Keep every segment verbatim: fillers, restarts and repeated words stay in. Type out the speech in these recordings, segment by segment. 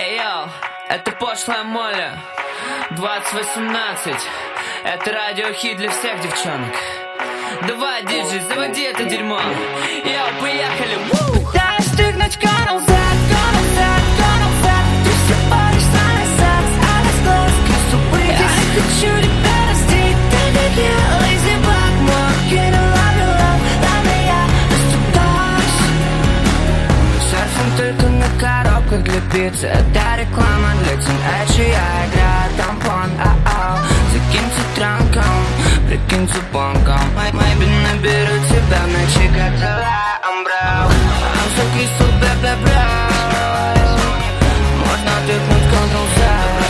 Эй, йоу, это пошлая Молли, двадцать восемнадцать. Это радиохит для всех девчонок. Давай, диджей, заводи это дерьмо. Йоу, поехали. Пытаюсь стыгнуть канал Z, канал Z, канал Z. Ты все паришь с нами секс, Алекс Глэс, Crystal Bridges. Я не хочу тебя раздеть, ты как я, lazy black mark. Get a love you love, love me я расступаюсь. Серфим только на коробках для пиццы. Это реклама для тинейджей. Я играю тампон, ау-ау. Закиньте транком, прикиньте бонком. Maybe наберу тебя в ночи, как дела, амбрау. I'm so crystal, бля-бля-бля. Можно тыкнуть контрол-Z.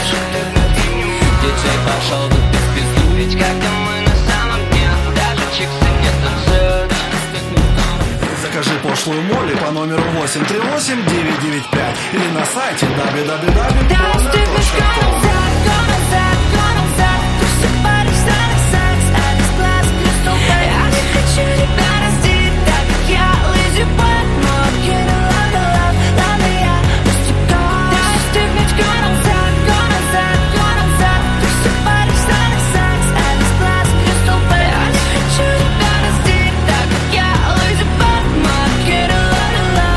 Диджей пошел тут в пизду. Ведь как-то мы на самом дне, даже чиксы не танцуют. Закажи пошлую Молли по номеру восемь три восемь девять девять пять или на сайте дабл ю дабл ю дабл ю точка порно точка ком. Ты все паришь с нами секс, Алекс Глэс, Crystal Bridges. Я не хочу тебя раздеть, так как я lazy black mark. Get a love you love, love me я расступаюсь. Дай стыгнуть канал Z, канал Z, канал Z. Ты все паришь с нами секс, Алекс Глэс, Crystal Bridges. Я не хочу тебя раздеть, так как я lazy black mark. Get a love you love.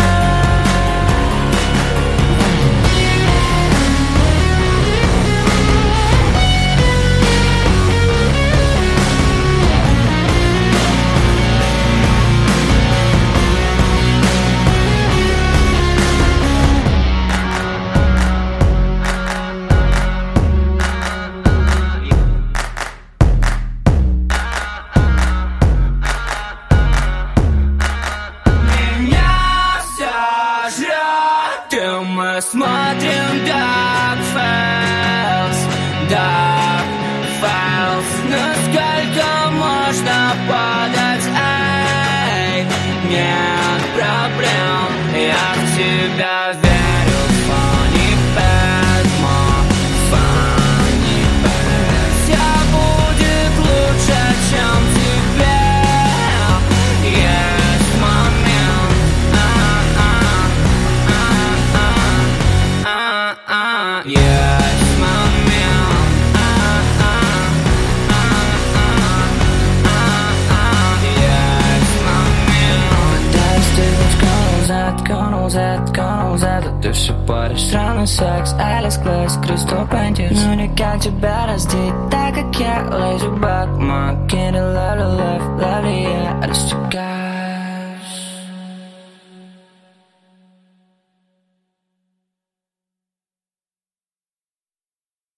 Меня сожрет, и мы смотрим Dark Files, Dark Files. Насколько можно падать, эй, нет проблем. Я в тебя верю, funny bad, funny bad. Все будет лучше, чем тебе. Есть момент, а-а-а-а-а-а. Есть момент, а-а-а-а-а-а. Есть момент. Пытаюсь стыгнуть канал Z, канал Z, канал Z. А ты все паришь странный секс, Алекс Глэс, Crystal Bridges. Ну никак тебя раздеть, так как я lazy black mark. Get a love, love, love, я расстегаю.